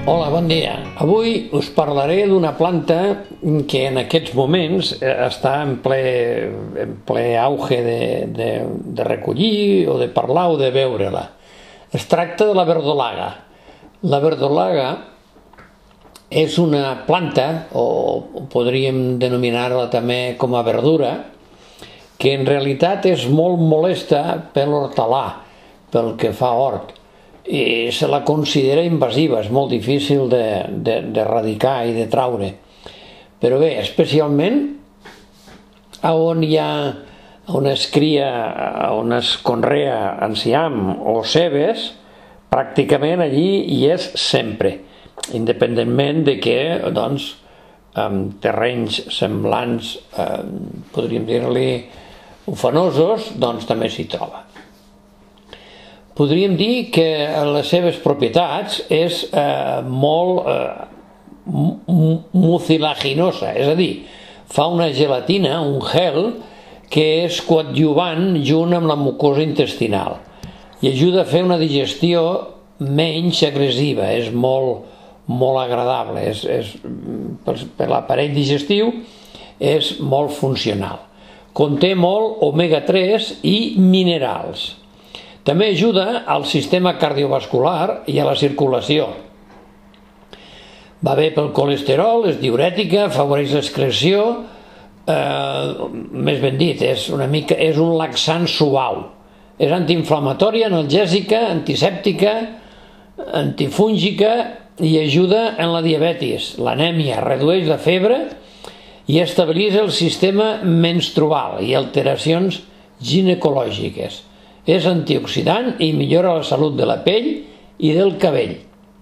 Hola, bon dia. Avui us parlaré d'una planta que en aquests moments està en ple auge de recollir o de parlar o de veure-la. Es tracta de la verdolaga. La verdolaga és una planta, o podríem denominar-la també com a verdura, que en realitat és molt molesta per l'hortolà, pel que fa a hort, i se la considera invasiva, és molt difícil d'erradicar i de traure. Però bé, especialment on es cria, on es conrea enciam o cebes, pràcticament allí hi és sempre, independentment de que, doncs, en terrenys semblants, podríem dir-li ufanosos, doncs també s'hi troba. Podríem dir que les seves propietats és molt mucilaginosa, és a dir, fa una gelatina, un gel, que és coadjuvant junt amb la mucosa intestinal i ajuda a fer una digestió menys agressiva, és molt agradable, per l'aparell digestiu és molt funcional. Conté molt omega-3 i minerals. També ajuda al sistema cardiovascular i a la circulació. Va bé pel colesterol, és diürètica, afavoreix l'excreció, més ben dit, és un laxant suau. És antiinflamatòria, analgèsica, antisèptica, antifúngica i ajuda en la diabetis, l'anèmia, redueix la febre i estabilitza el sistema menstrual i alteracions ginecològiques. És antioxidant i millora la salut de la pell i del cabell.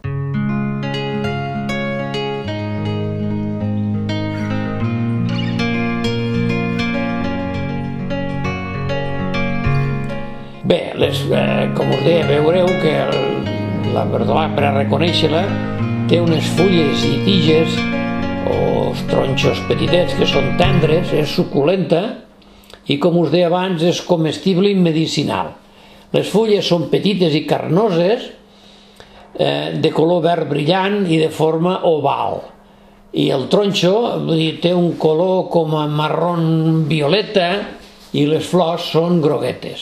Bé, com us deia, veureu que la verdolaga, per a reconèixer-la, té unes fulles i tiges o tronxos petitets que són tendres, és suculenta, i com us deia abans és comestible i medicinal. Les fulles són petites i carnoses, de color verd brillant i de forma oval. I el tronxo té un color com a marró violeta i les flors són groguetes.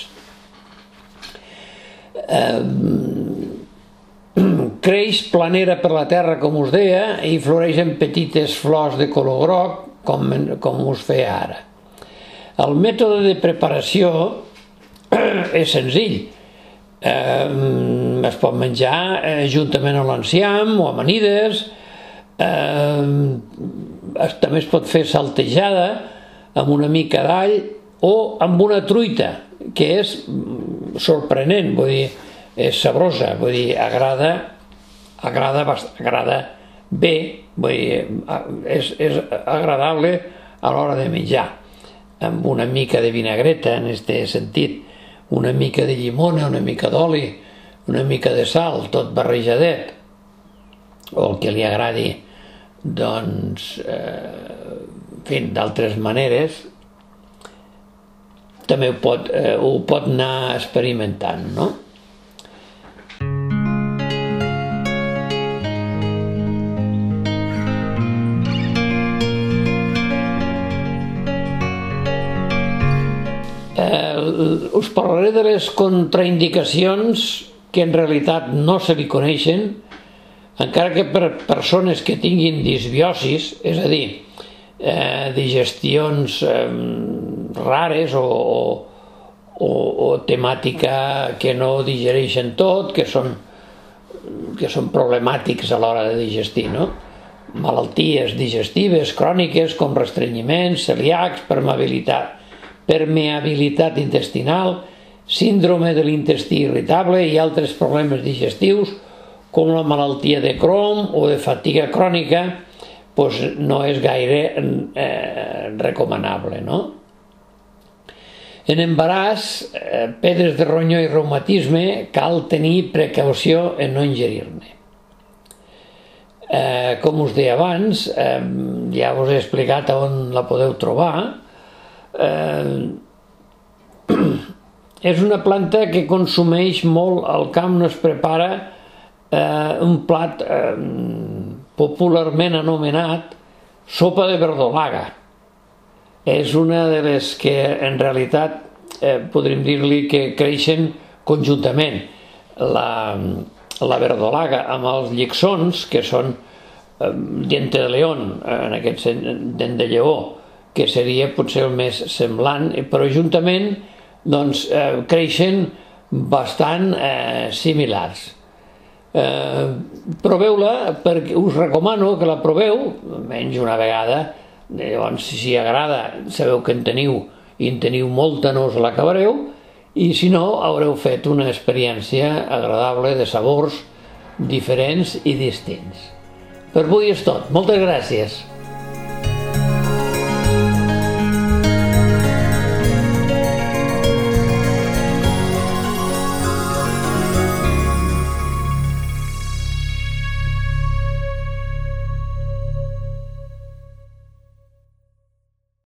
Creix planera per la terra, com us deia, i floreix en petites flors de color groc, com us feia ara. El mètode de preparació és senzill. Es pot menjar juntament amb l'enciam o amanides, també es pot fer saltejada amb una mica d'all o amb una truita, que és sorprenent, vull dir, és sabrosa, vull dir, agrada bé, vull dir, és agradable a l'hora de menjar, amb una mica de vinagreta, en aquest sentit, una mica de llimona, una mica d'oli, una mica de sal, tot barrejadet, o el que li agradi, doncs, en fi, d'altres maneres, també ho pot anar experimentant, no? Us parlaré de les contraindicacions que en realitat no se li coneixen, encara que per persones que tinguin disbiosis, és a dir, digestions rares o temàtica que no digereixen tot, que són problemàtics a l'hora de digestir, no? Malalties digestives cròniques com restrenyiments, celíacs, permeabilitat intestinal, síndrome de l'intestí irritable i altres problemes digestius com la malaltia de Crohn o de fatiga crònica, doncs no és gaire recomanable, no? En embaràs, pedres de ronyó i reumatisme, cal tenir precaució en no ingerir-ne. Com us deia abans, ja us he explicat on la podeu trobar. És una planta que consumeix molt al camp, no es prepara un plat popularment anomenat sopa de verdolaga. És una de les que en realitat podríem dir-li que creixen conjuntament. La verdolaga amb els llicsons, que són diente de león, en aquest sentit, dent de lleó, que seria potser el més semblant, però juntament doncs, creixen bastant similars. Proveu-la, perquè us recomano que la proveu, almenys una vegada. Llavors, si agrada, sabeu que en teniu molta, no us l'acabareu, i si no, haureu fet una experiència agradable de sabors diferents i distints. Per avui és tot. Moltes gràcies.